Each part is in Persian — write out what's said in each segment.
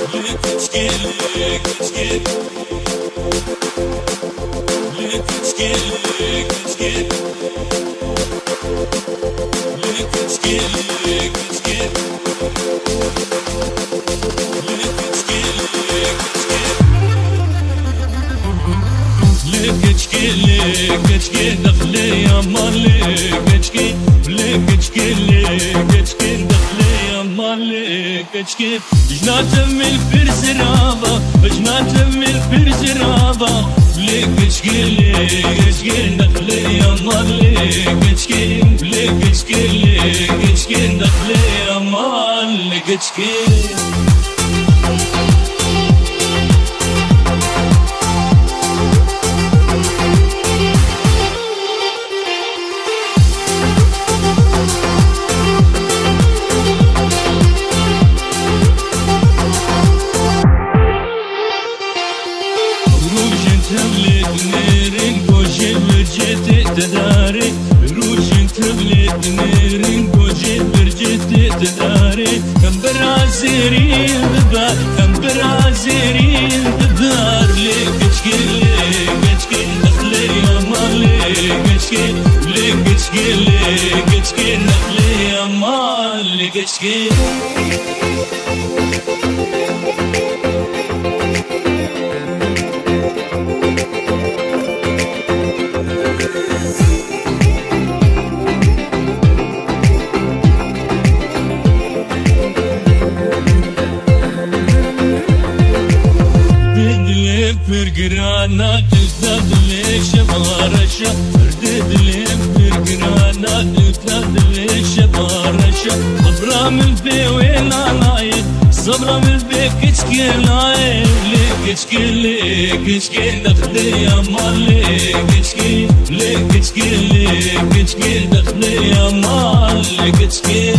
جناتم الفرزرابة جناتم الفرزرابة ليك اشكي دخلي يا مالك اشكي ليك اشكي دخلي يا مالك اشكي تداري روج تبلت نيرين وجه برجت تداري كم برازيرين ببار كم برازيرين ببار ليك اشكي دخلي يا مالك اشكي ليك اشكي دخلي يا مالك اشكي فرقرانا تزداد ليش بارشة ردد لي فرقرانا تزداد ليش بارشة صبرا من البي وين نايد صبرا من البي كشكي نايد ليك اشكي دخلي يا مالك اشكي ليك اشكي دخلي يا مالك اشكي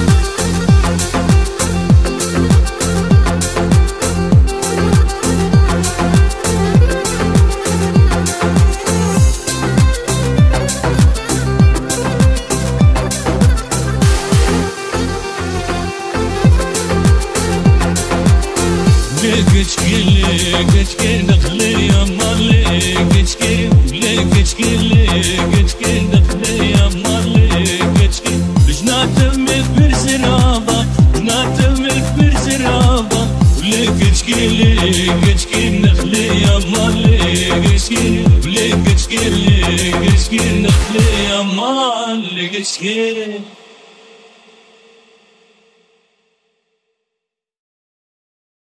اشكي دخلي يا مالك اشكي ليك اشكي دخلي يا مالك اشكي جناتم الفرزرابة جناتم الفرزرابة وليك اشكي دخلي يا مالك اشكي ليك اشكي دخلي يا مالك اشكي